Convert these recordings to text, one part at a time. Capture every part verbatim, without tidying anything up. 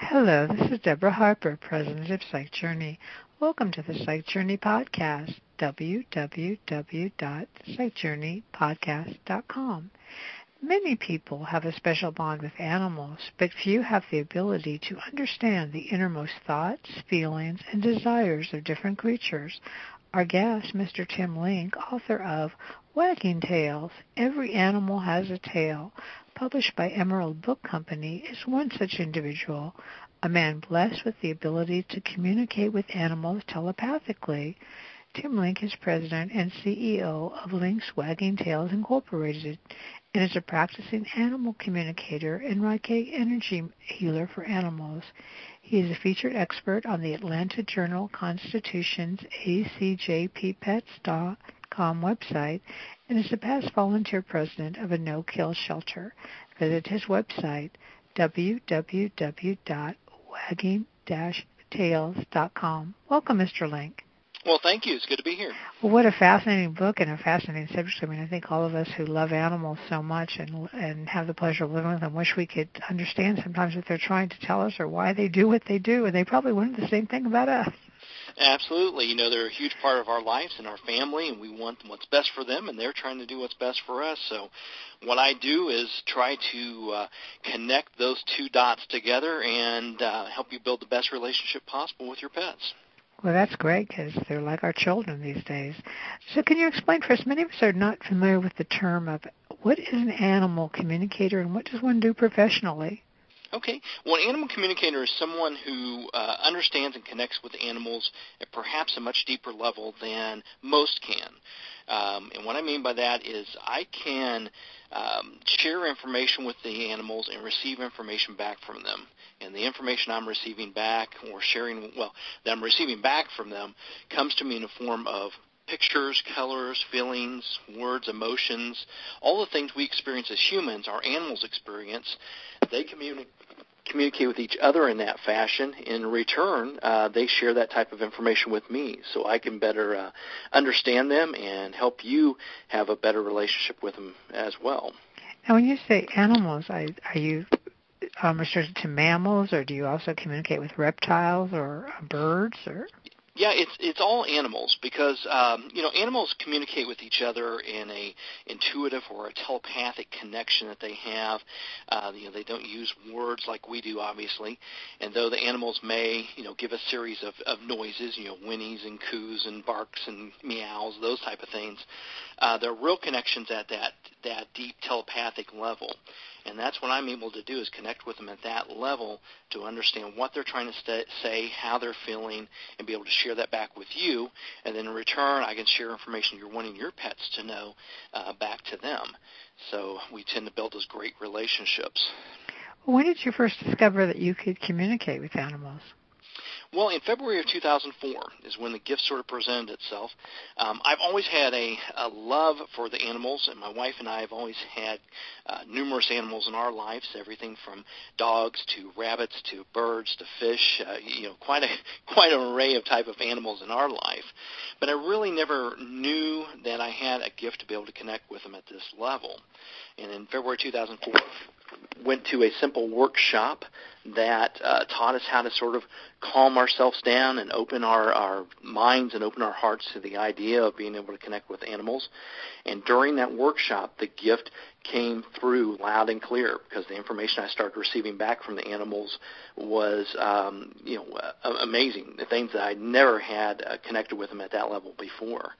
Hello, this is Deborah Harper, President of Psych Journey. Welcome to the Psych Journey Podcast, w w w dot psych journey podcast dot com. Many people have a special bond with animals, but few have the ability to understand the innermost thoughts, feelings, and desires of different creatures. Our guest, Mister Tim Link, author of Wagging Tails, Every Animal Has a Tail, published by Emerald Book Company, is one such individual, a man blessed with the ability to communicate with animals telepathically. Tim Link is president and C E O of Link's Wagging Tails Incorporated and is a practicing animal communicator and Reiki energy healer for animals. He is a featured expert on the Atlanta Journal-Constitution's A C J P Pets dot com website and is the past volunteer president of a no-kill shelter. Visit his website, w w w dot wagging dash tails dot com. Welcome, Mister Link. Well, thank you. It's good to be here. Well, what a fascinating book and a fascinating subject. I mean, I think all of us who love animals so much and and have the pleasure of living with them wish we could understand sometimes what they're trying to tell us or why they do what they do, and they probably wonder the same thing about us. Absolutely. You know, they're a huge part of our lives and our family, and we want what's best for them, and they're trying to do what's best for us. So what I do is try to uh, connect those two dots together and uh, help you build the best relationship possible with your pets. Well, that's great because they're like our children these days. So can you explain for us, many of us are not familiar with the term of what is an animal communicator and what does one do professionally? Okay. Well, an animal communicator is someone who uh, understands and connects with animals at perhaps a much deeper level than most can. Um, and what I mean by that is I can um, share information with the animals and receive information back from them. And the information I'm receiving back or sharing, well, that I'm receiving back from them comes to me in the form of pictures, colors, feelings, words, emotions, all the things we experience as humans, our animals experience. They communi- communicate with each other in that fashion. In return, uh, they share that type of information with me so I can better uh, understand them and help you have a better relationship with them as well. Now, when you say animals, are you um, restricted to mammals, or do you also communicate with reptiles or uh, birds? Or Yeah, it's it's all animals because um, you know animals communicate with each other in a intuitive or a telepathic connection that they have. Uh, you know, they don't use words like we do, obviously. And though the animals may you know give a series of, of noises, you know, whinnies and coos and barks and meows, those type of things, uh, they're real connections at that that deep telepathic level. And that's what I'm able to do is connect with them at that level to understand what they're trying to st- say, how they're feeling, and be able to share that back with you. And then in return, I can share information you're wanting your pets to know uh, back to them. So we tend to build those great relationships. When did you first discover that you could communicate with animals? Well, in February of two thousand four is when the gift sort of presented itself. Um, I've always had a, a love for the animals, and my wife and I have always had uh, numerous animals in our lives, everything from dogs to rabbits to birds to fish, uh, you know, quite a quite an array of type of animals in our life. But I really never knew that I had a gift to be able to connect with them at this level. And in February two thousand four, went to a simple workshop that uh, taught us how to sort of calm ourselves down and open our, our minds and open our hearts to the idea of being able to connect with animals. And during that workshop, the gift came through loud and clear because the information I started receiving back from the animals was, um, you know, uh, amazing. The things that I never had uh, connected with them at that level before.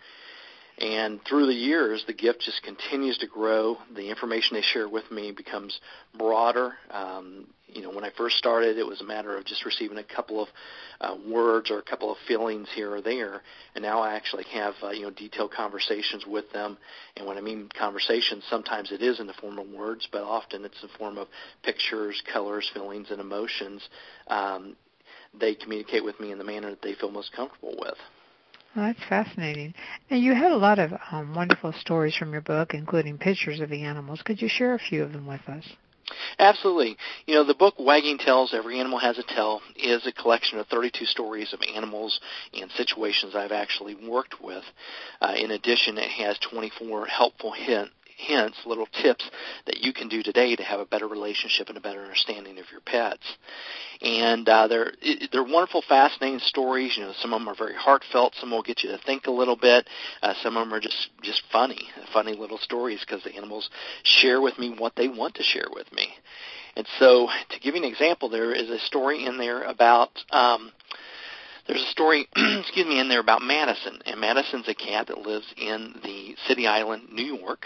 And through the years, the gift just continues to grow. The information they share with me becomes broader. Um, you know, when I first started, it was a matter of just receiving a couple of uh, words or a couple of feelings here or there. And now I actually have, uh, you know, detailed conversations with them. And when I mean conversations, sometimes it is in the form of words, but often it's in the form of pictures, colors, feelings, and emotions. Um, they communicate with me in the manner that they feel most comfortable with. Well, that's fascinating. Now, you had a lot of um, wonderful stories from your book, including pictures of the animals. Could you share a few of them with us? Absolutely. You know, the book Wagging Tails, Every Animal Has a Tail is a collection of thirty-two stories of animals and situations I've actually worked with. Uh, in addition, it has twenty-four helpful hint, hints, little tips that you can do today to have a better relationship and a better understanding of your pets. And uh, they're they're wonderful, fascinating stories. You know, some of them are very heartfelt. Some will get you to think a little bit. Uh, some of them are just just funny, funny little stories because the animals share with me what they want to share with me. And so, to give you an example, there is a story in there about. Um, There's a story, excuse me, in there about Madison, and Madison's a cat that lives in the City Island, New York,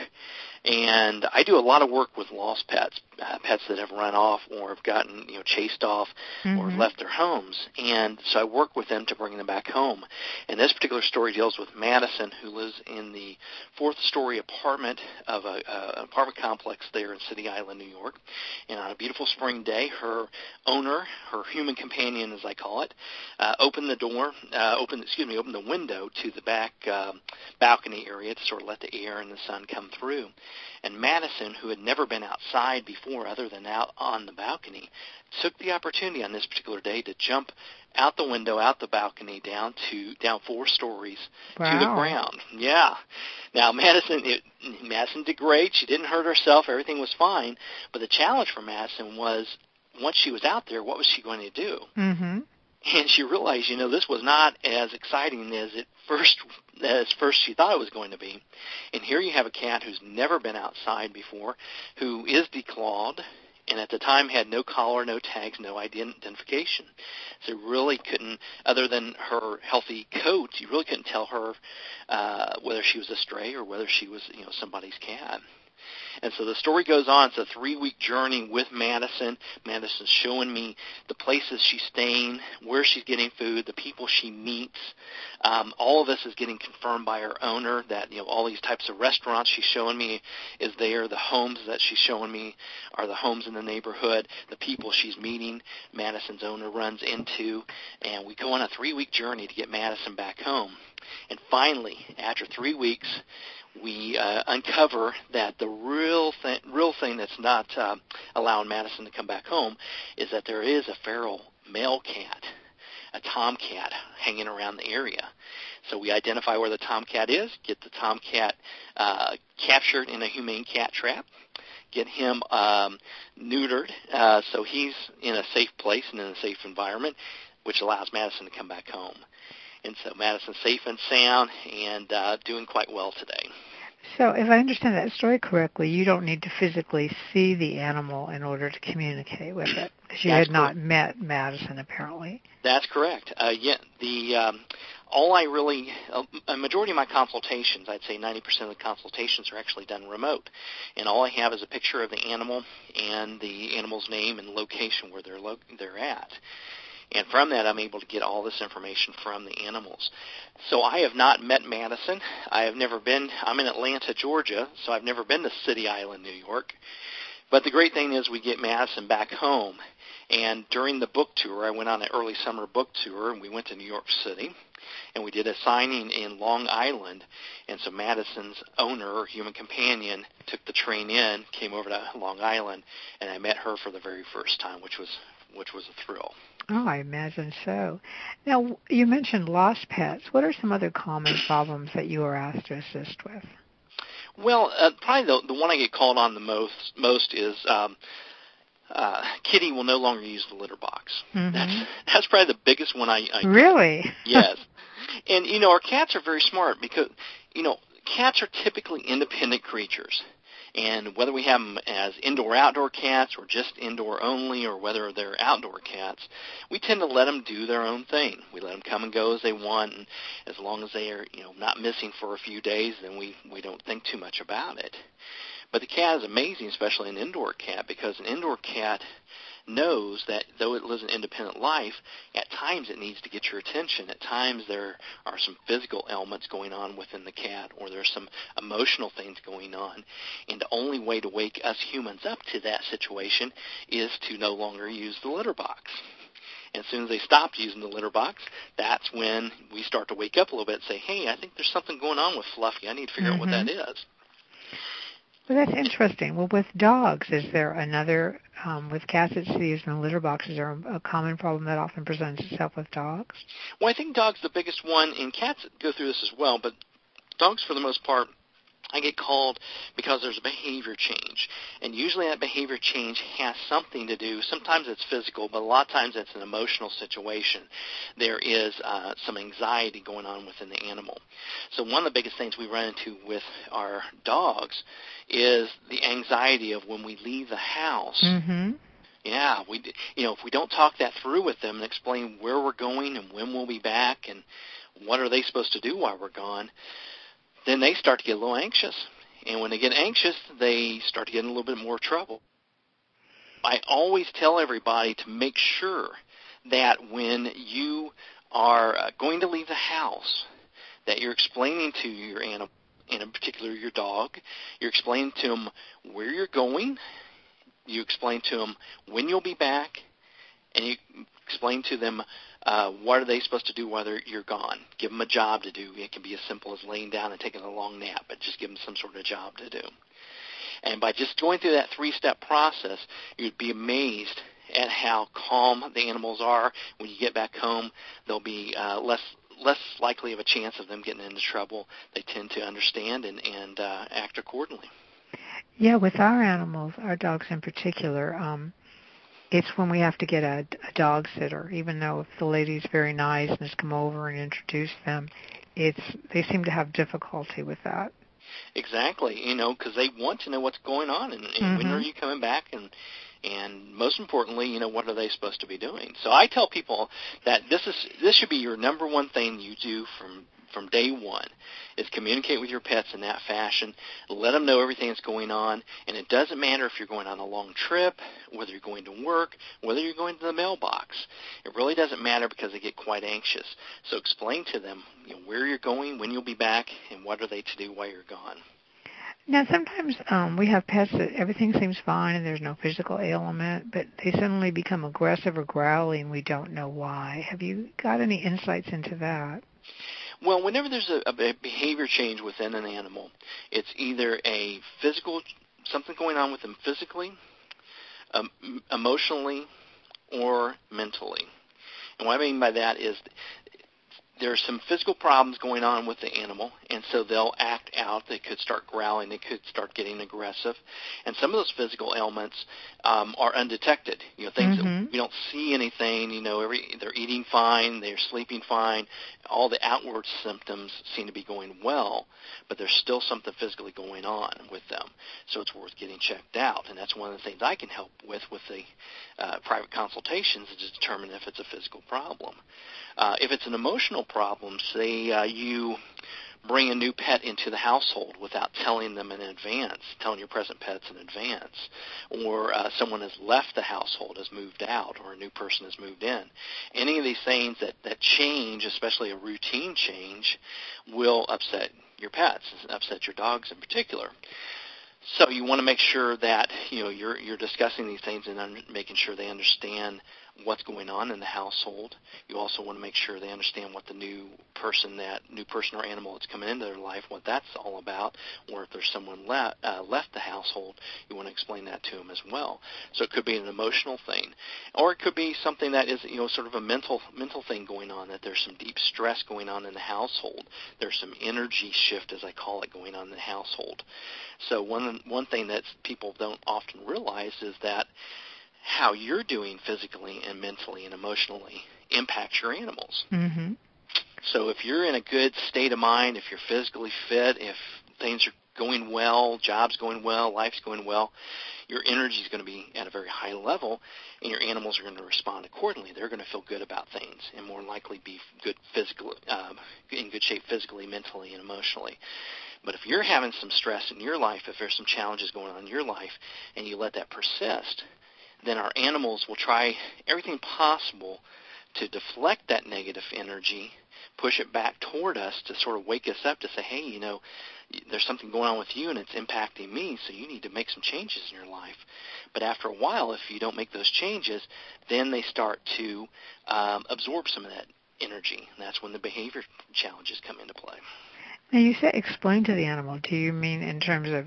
and I do a lot of work with lost pets, uh, pets that have run off or have gotten, you know, chased off mm-hmm. or left their homes, and so I work with them to bring them back home. And this particular story deals with Madison, who lives in the fourth-story apartment of an apartment complex there in City Island, New York, and on a beautiful spring day, her owner, her human companion, as I call it, uh, opened the door, uh, opened, excuse me, opened the window to the back uh, balcony area to sort of let the air and the sun come through. And Madison, who had never been outside before other than out on the balcony, took the opportunity on this particular day to jump out the window, out the balcony, down to down four stories wow. to the ground. Yeah. Now, Madison, it, Madison did great. She didn't hurt herself. Everything was fine. But the challenge for Madison was, once she was out there, what was she going to do? Mm-hmm. And she realized, you know, this was not as exciting as it first as first she thought it was going to be. And here you have a cat who's never been outside before, who is declawed, and at the time had no collar, no tags, no identification. So really couldn't, other than her healthy coat, you really couldn't tell her uh, whether she was a stray or whether she was, you know, somebody's cat. And so the story goes on. It's a three-week journey with Madison. Madison's showing me the places she's staying, where she's getting food, the people she meets. Um, all of this is getting confirmed by her owner that, you know, all these types of restaurants she's showing me is there. The homes that she's showing me are the homes in the neighborhood. The people she's meeting, Madison's owner runs into. And we go on a three-week journey to get Madison back home. And finally, after three weeks, we uh, uncover that the real thing, real thing that's not uh, allowing Madison to come back home is that there is a feral male cat, a tomcat, hanging around the area. So we identify where the tomcat is, get the tomcat uh, captured in a humane cat trap, get him um, neutered uh, so he's in a safe place and in a safe environment, which allows Madison to come back home. And so Madison's safe and sound and uh, doing quite well today. So if I understand that story correctly, you don't need to physically see the animal in order to communicate with it, because you That's had not correct. met Madison, apparently. That's correct. Uh, yeah, the um, all I really, a majority of my consultations, I'd say ninety percent of the consultations are actually done remote. And all I have is a picture of the animal and the animal's name and location where they're lo- they're at. And from that, I'm able to get all this information from the animals. So I have not met Madison. I have never been, I'm in Atlanta, Georgia, so I've never been to City Island, New York. But the great thing is we get Madison back home. And during the book tour, I went on an early summer book tour, and we went to New York City. And we did a signing in Long Island. And so Madison's owner, or human companion, took the train in, came over to Long Island, and I met her for the very first time, which was which was a thrill. Oh, I imagine so. Now, you mentioned lost pets. What are some other common problems that you are asked to assist with? Well, uh, probably the, the one I get called on the most most is um, uh, Kitty will no longer use the litter box. Mm-hmm. That's that's probably the biggest one I, I really? Yes. And, you know, our cats are very smart because, you know, cats are typically independent creatures. And whether we have them as indoor-outdoor cats or just indoor only or whether they're outdoor cats, we tend to let them do their own thing. We let them come and go as they want, and as long as they are, you know, not missing for a few days, then we, we don't think too much about it. But the cat is amazing, especially an indoor cat, because an indoor cat knows that though it lives an independent life, at times it needs to get your attention. At times there are some physical ailments going on within the cat, or there's some emotional things going on. And the only way to wake us humans up to that situation is to no longer use the litter box. And as soon as they stop using the litter box, that's when we start to wake up a little bit and say, hey, I think there's something going on with Fluffy. I need to figure mm-hmm. out what that is. Well, that's interesting. Well, with dogs, is there another, um, with cats that see using the litter box, is there a common problem that often presents itself with dogs? Well, I think dogs the biggest one, and cats go through this as well, but dogs for the most part I get called because there's a behavior change, and usually that behavior change has something to do. Sometimes it's physical, but a lot of times it's an emotional situation. There is uh, some anxiety going on within the animal. So one of the biggest things we run into with our dogs is the anxiety of when we leave the house. Mm-hmm. Yeah, we, you know, if we don't talk that through with them and explain where we're going and when we'll be back and what are they supposed to do while we're gone, then they start to get a little anxious. And when they get anxious, they start to get in a little bit more trouble. I always tell everybody to make sure that when you are uh, going to leave the house, that you're explaining to your animal, and in particular your dog, you're explaining to them where you're going, you explain to them when you'll be back, and you explain to them uh, what are they supposed to do while you're gone. Give them a job to do. It can be as simple as laying down and taking a long nap, but just give them some sort of job to do. And by just going through that three-step process, you'd be amazed at how calm the animals are. When you get back home, they'll be uh, less less likely of a chance of them getting into trouble. They tend to understand and, and uh, act accordingly. Yeah, with our animals, our dogs in particular, um, it's when we have to get a, a dog sitter. Even though if the lady's very nice and has come over and introduced them, it's they seem to have difficulty with that. Exactly, you know, because they want to know what's going on and, and mm-hmm. when are you coming back, and and most importantly, you know, what are they supposed to be doing? So I tell people that this is this should be your number one thing you do from from day one, is communicate with your pets in that fashion, let them know everything that's going on, and it doesn't matter if you're going on a long trip, whether you're going to work, whether you're going to the mailbox. It really doesn't matter because they get quite anxious. So explain to them, you know, where you're going, when you'll be back, and what are they to do while you're gone. Now, sometimes um, we have pets that everything seems fine and there's no physical ailment, but they suddenly become aggressive or growly and we don't know why. Have you got any insights into that? Well, whenever there's a, a behavior change within an animal, it's either a physical, something going on with them physically, um, emotionally, or mentally. And what I mean by that is there's some physical problems going on with the animal, and so they'll act out. They could start growling. They could start getting aggressive. And some of those physical ailments um, are undetected. You know, things mm-hmm. that we don't see anything. You know, every they're eating fine. They're sleeping fine. All the outward symptoms seem to be going well, but there's still something physically going on with them. So it's worth getting checked out. And that's one of the things I can help with with the uh, private consultations is to determine if it's a physical problem. Uh, if it's an emotional problem, say uh, you bring a new pet into the household without telling them in advance, telling your present pets in advance, or uh, someone has left the household, has moved out, or a new person has moved in. Any of these things that, that change, especially a routine change, will upset your pets, upset your dogs in particular. So you want to make sure that you know you're you're discussing these things and un- making sure they understand what's going on in the household. You also want to make sure they understand what the new person, that new person or animal that's coming into their life, what that's all about, or if there's someone le- uh, left the household, you want to explain that to them as well. So it could be an emotional thing, or it could be something that is, you know, sort of a mental mental thing going on, that there's some deep stress going on in the household. There's some energy shift, as I call it, going on in the household. So one one thing that people don't often realize is that how you're doing physically and mentally and emotionally impacts your animals. Mm-hmm. So if you're in a good state of mind, if you're physically fit, if things are going well, job's going well, life's going well, your energy is going to be at a very high level, and your animals are going to respond accordingly. They're going to feel good about things and more likely be good physical, um, in good shape physically, mentally, and emotionally. But if you're having some stress in your life, if there's some challenges going on in your life, and you let that persist, then our animals will try everything possible to deflect that negative energy, push it back toward us to sort of wake us up to say, hey, you know, there's something going on with you and it's impacting me, so you need to make some changes in your life. But after a while, if you don't make those changes, then they start to um, absorb some of that energy, and that's when the behavior challenges come into play. Now, you say explain to the animal. Do you mean in terms of,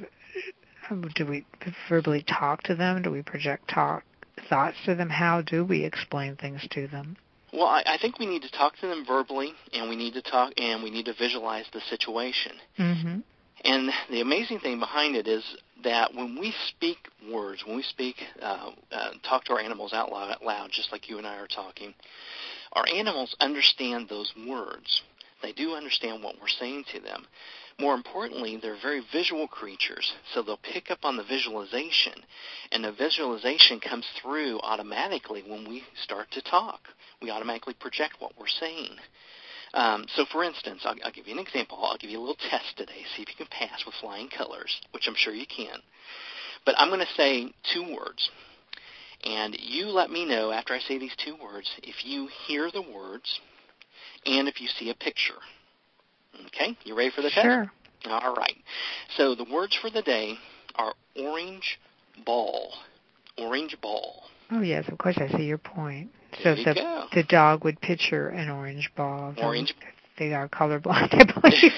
do we verbally talk to them? Do we project talk thoughts to them? How do we explain things to them? Well, I, I think we need to talk to them verbally, and we need to talk, and we need to visualize the situation. Mm-hmm. And the amazing thing behind it is that when we speak words, when we speak, uh, uh, talk to our animals out loud, out loud, just like you and I are talking, our animals understand those words. They do understand what we're saying to them. More importantly, they're very visual creatures, so they'll pick up on the visualization, and the visualization comes through automatically when we start to talk. We automatically project what we're saying. Um, so, for instance, I'll, I'll give you an example. I'll give you a little test today, see if you can pass with flying colors, which I'm sure you can. But I'm going to say two words, and you let me know after I say these two words if you hear the words and if you see a picture. Okay, you ready for the Sure. test? All right. So the words for the day are orange ball. Orange ball. Oh, yes, of course, I see your point. There So you the, go. the dog would picture an orange ball. Orange. They are colorblind, I believe.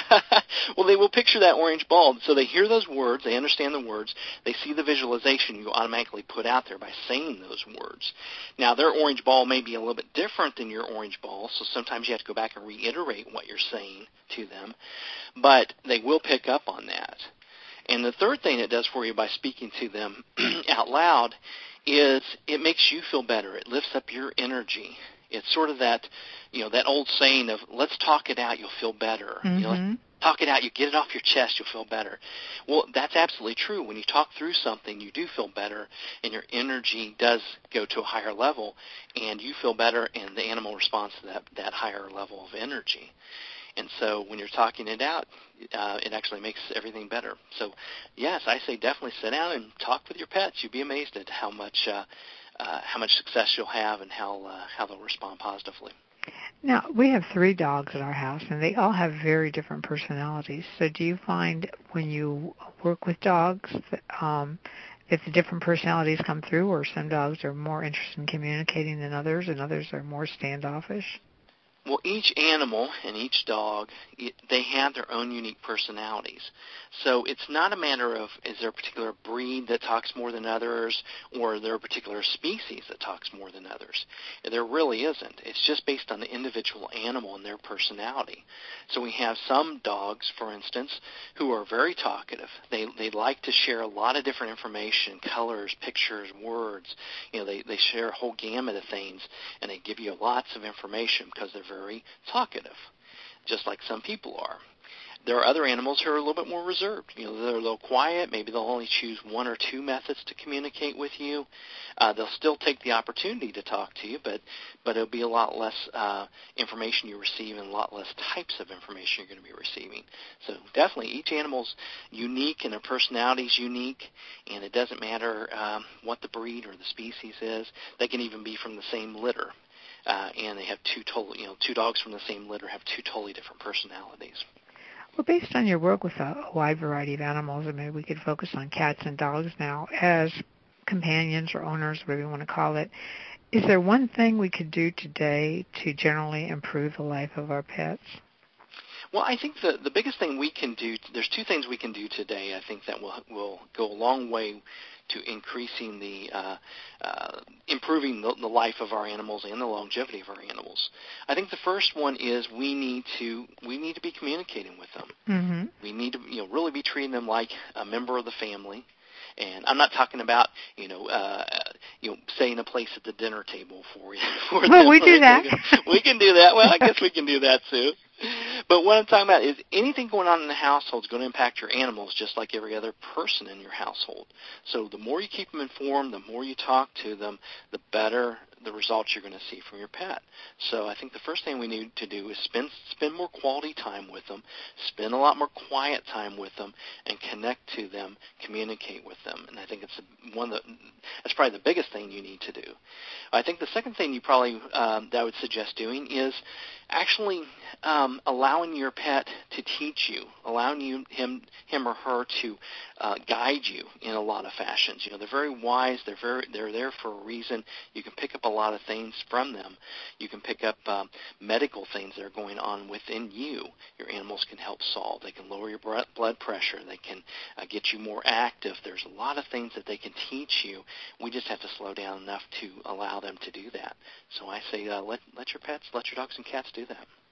Well, they will picture that orange ball. So they hear those words, they understand the words, they see the visualization you automatically put out there by saying those words. Now, their orange ball may be a little bit different than your orange ball, so sometimes you have to go back and reiterate what you're saying to them, but they will pick up on that. And the third thing it does for you by speaking to them out loud is it makes you feel better. It lifts up your energy. It's sort of that, you know, that old saying of let's talk it out, you'll feel better. Mm-hmm. You know, let's talk it out, you get it off your chest, you'll feel better. Well, that's absolutely true. When you talk through something, you do feel better, and your energy does go to a higher level, and you feel better, and the animal responds to that, that higher level of energy. And so when you're talking it out, uh, it actually makes everything better. So, yes, I say definitely sit down and talk with your pets. You'd be amazed at how much uh, uh, how much success you'll have and how uh, how they'll respond positively. Now, we have three dogs at our house, and they all have very different personalities. So do you find when you work with dogs that, um, if the different personalities come through, or some dogs are more interested in communicating than others, and others are more standoffish? Well, each animal and each dog, it, they have their own unique personalities. So it's not a matter of is there a particular breed that talks more than others, or is there a particular species that talks more than others. There really isn't. It's just based on the individual animal and their personality. So we have some dogs, for instance, who are very talkative. They they like to share a lot of different information, colors, pictures, words. You know, they, they share a whole gamut of things, and they give you lots of information because they're very talkative, just like some people are. There are other animals who are a little bit more reserved. You know, they're a little quiet. Maybe they'll only choose one or two methods to communicate with you. Uh, they'll still take the opportunity to talk to you, but but it'll be a lot less uh, information you receive and a lot less types of information you're going to be receiving. So definitely each animal's unique and their personality's unique, and it doesn't matter um, what the breed or the species is. They can even be from the same litter. Uh, and they have two total, you know, two dogs from the same litter have two totally different personalities. Well, based on your work with a wide variety of animals, and maybe we could focus on cats and dogs now as companions or owners, whatever you want to call it, is there one thing we could do today to generally improve the life of our pets? Well, I think the the biggest thing we can do, there's two things we can do today, I think that will will go a long way to increasing the, uh, uh, improving the, the life of our animals and the longevity of our animals. I think the first one is we need to we need to be communicating with them. Mm-hmm. We need to, you know, really be treating them like a member of the family. And I'm not talking about, you know, uh, you know, saying a place at the dinner table for you. For well, them. we do that. We can, we can do that. Well, I guess we can do that too. But what I'm talking about is anything going on in the household is going to impact your animals just like every other person in your household. So the more you keep them informed, the more you talk to them, the better the results you're going to see from your pet. So I think the first thing we need to do is spend spend more quality time with them, spend a lot more quiet time with them, and connect to them, communicate with them. And I think it's one of the, that's probably the biggest thing you need to do. I think the second thing you probably um, that I would suggest doing is actually um, allowing your pet to teach you, allowing you him him or her to uh, guide you in a lot of fashions. You know, they're very wise. They're very they're there for a reason. You can pick up a lot of things from them. You can pick up um, medical things that are going on within you. Your animals can help solve. They can lower your blood pressure. They can uh, get you more active. There's a lot of things that they can teach you. We just have to slow down enough to allow them to do that. So I say uh, let let your pets, let your dogs and cats do that.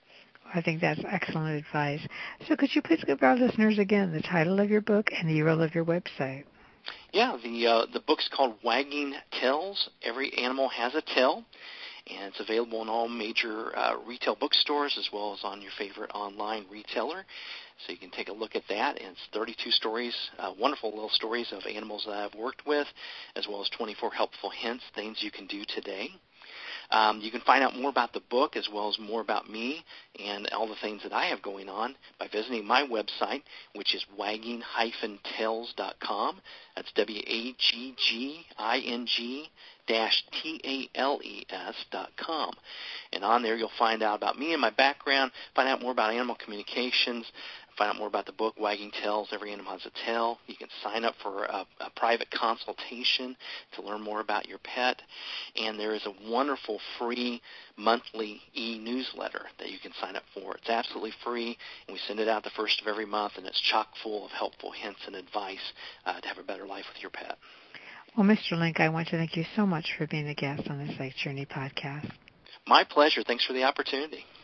I think that's excellent advice. So could you please give our listeners again the title of your book and the U R L of your website? Yeah, the uh, the book's called Wagging Tails. Every Animal Has a Tail, and it's available in all major uh, retail bookstores as well as on your favorite online retailer. So you can take a look at that. And it's thirty-two stories, uh, wonderful little stories of animals that I've worked with, as well as twenty-four helpful hints, things you can do today. Um, you can find out more about the book as well as more about me and all the things that I have going on by visiting my website, which is wagging dash tails dot com. That's W A G G I N G dash T A L E S dot com. And on there you'll find out about me and my background, find out more about animal communications, find out more about the book, Wagging Tails, Every Animal Has a Tail. You can sign up for a, a private consultation to learn more about your pet. And there is a wonderful free monthly e-newsletter that you can sign up for. It's absolutely free, and we send it out the first of every month, and it's chock full of helpful hints and advice uh, to have a better life with your pet. Well, Mister Link, I want to thank you so much for being a guest on the Psych Journey podcast. My pleasure. Thanks for the opportunity.